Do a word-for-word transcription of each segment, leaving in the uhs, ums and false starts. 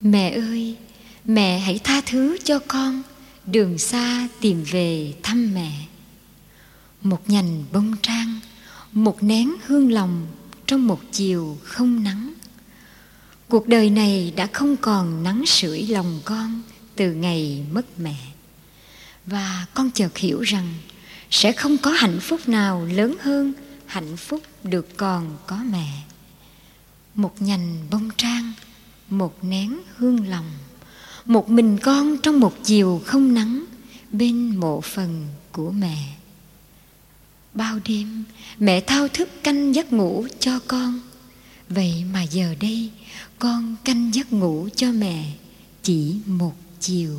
Mẹ ơi, mẹ hãy tha thứ cho con, đường xa tìm về thăm mẹ. Một nhành bông trang, một nén hương lòng trong một chiều không nắng. Cuộc đời này đã không còn nắng sưởi lòng con từ ngày mất mẹ. Và con chợt hiểu rằng sẽ không có hạnh phúc nào lớn hơn hạnh phúc được còn có mẹ. Một nhành bông trang, một nén hương lòng, một mình con trong một chiều không nắng bên mộ phần của mẹ. Bao đêm mẹ thao thức canh giấc ngủ cho con, vậy mà giờ đây con canh giấc ngủ cho mẹ chỉ một chiều.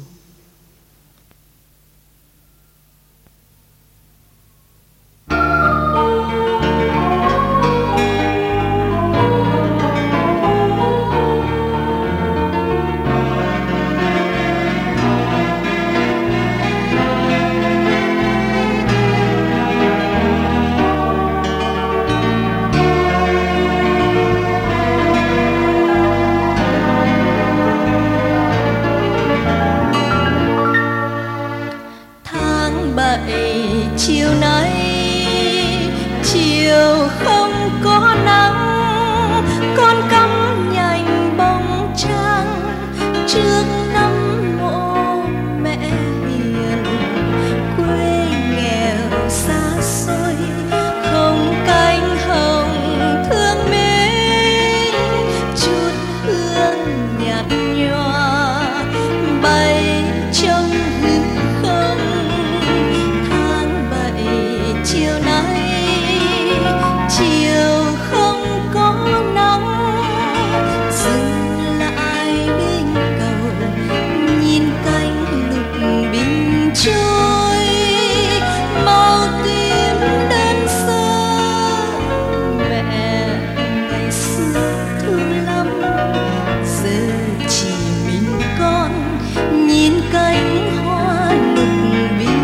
Chiều nay chiều không có nắng, con cắm nhành bông trắng trước nấm mộ mẹ hiền. Quê nghèo xa xôi không cánh hồng thương mến, chút hương nhạt nhòa bay trong hư không. Chiều nay chiều không có nắng, dừng lại bên cầu nhìn cánh lục bình trôi màu tím đơn sơ. Mẹ ngày xưa thương lắm, giờ chỉ mình con nhìn cánh hoa lục bình.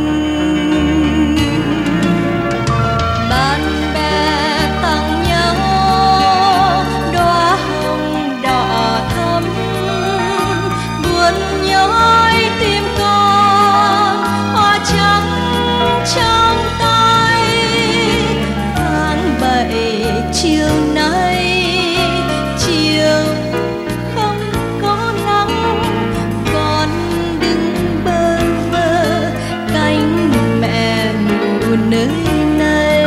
Chiều nay chiều không có nắng, con đứng bơ vơ cánh mẹ ngủ nơi này.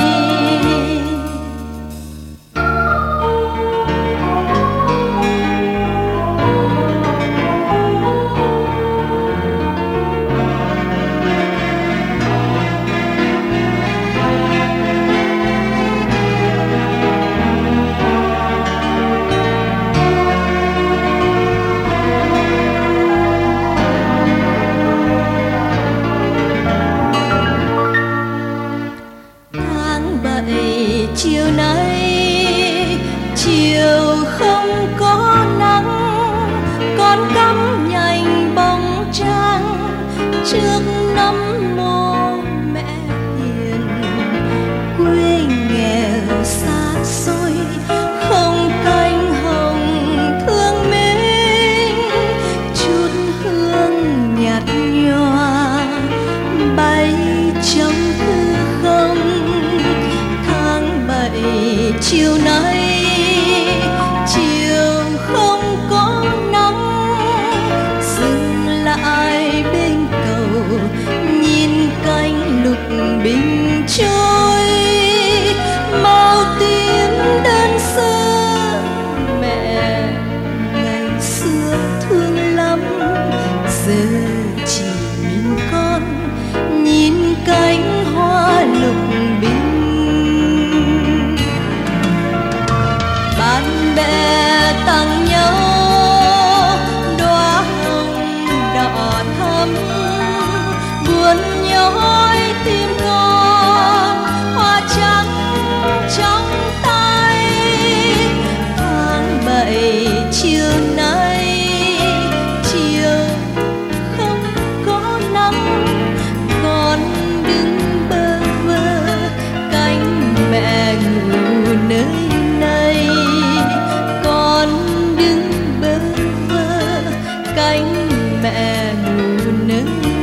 Chiều nay chiều không có nắng, con cắm nhành bông trắng trước nấm mộ mẹ hiền. Quê nghèo xa xôi không cánh hồng thương mến, chút hương nhạt nhòa bay trong hư không. Chiều nay chiều không có nắng, dừng lại bên cầu nhìn cánh lục bình trôi màu tím đơn sơ. Mẹ ngày xưa thương lắm, giờ chỉ mình con nhìn cánh hoa lục bình. Bạn bè tặng nhau đóa hồng đỏ thắm, buồn nhói tim con hoa trắng trong tay. Tháng bảy chiều nay chiều không có nắng, con đứng bơ vơ cánh mẹ ngủ nơi này. Con đứng bơ nụ nâng